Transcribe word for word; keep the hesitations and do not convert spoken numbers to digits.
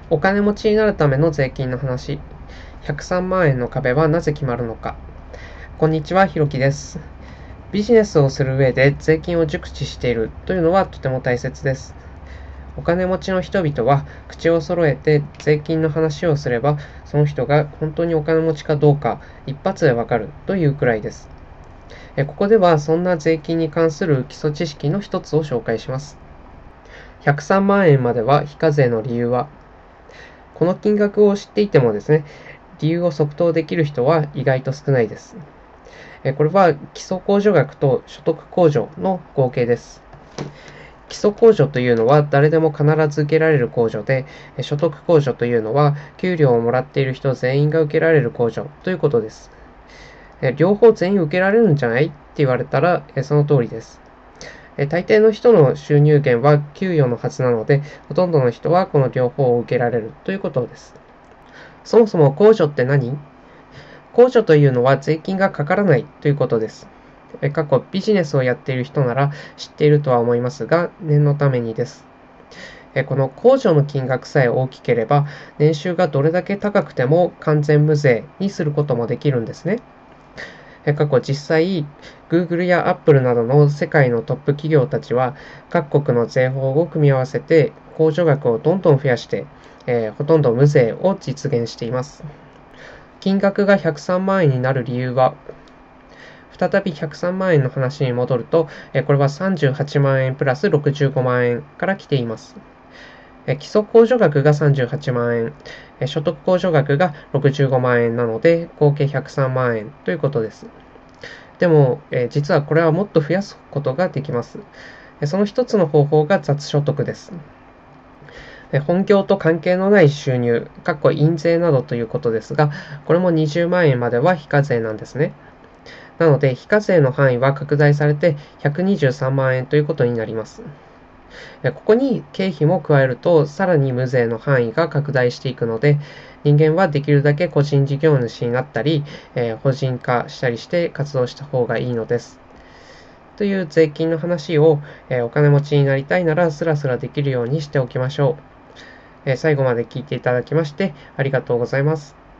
お金持ちになるための税金の話。ひゃくさんまん円の壁はなぜ決まるのか。こんにちは、ひろきです。ビジネスをする上で税金を熟知しているというのはとても大切です。お金持ちの人々は口を揃えて税金の話をすれば、その人が本当にお金持ちかどうか一発でわかるというくらいです。ここではそんな税金に関する基礎知識の一つを紹介します。ひゃくさんまん円までは非課税の理由は、この金額を知っていてもですね、理由を即答できる人は意外と少ないです。これは基礎控除額と所得控除の合計です。基礎控除というのは誰でも必ず受けられる控除で、所得控除というのは給料をもらっている人全員が受けられる控除ということです。両方全員受けられるんじゃないって言われたらその通りです。大抵の人の収入源は給与のはずなので、ほとんどの人はこの両方を受けられるということです。そもそも控除って何？控除というのは税金がかからないということです。過去ビジネスをやっている人なら知っているとは思いますが、念のためにです。この控除の金額さえ大きければ、年収がどれだけ高くても完全無税にすることもできるんですね。過去実際、Google や Apple などの世界のトップ企業たちは、各国の税法を組み合わせて、控除額をどんどん増やして、えー、ほとんど無税を実現しています。金額がひゃくさんまん円になる理由は、再びひゃくさんまん円の話に戻ると、これはさんじゅうはちまん円プラスろくじゅうごまん円から来ています。基礎控除額がさんじゅうはちまん円、所得控除額がろくじゅうごまん円なので、合計ひゃくさんまん円ということです。でも、え実はこれはもっと増やすことができます。その一つの方法が雑所得です。本業と関係のない収入、印税などということですが、これもにじゅうまん円までは非課税なんですね。なので、非課税の範囲は拡大されてひゃくにじゅうさんまん円ということになります。ここに経費も加えると、さらに無税の範囲が拡大していくので、人間はできるだけ個人事業主になったり、えー、法人化したりして活動した方がいいのです。という税金の話を、えー、お金持ちになりたいならスラスラできるようにしておきましょう。えー、最後まで聞いていただきましてありがとうございます。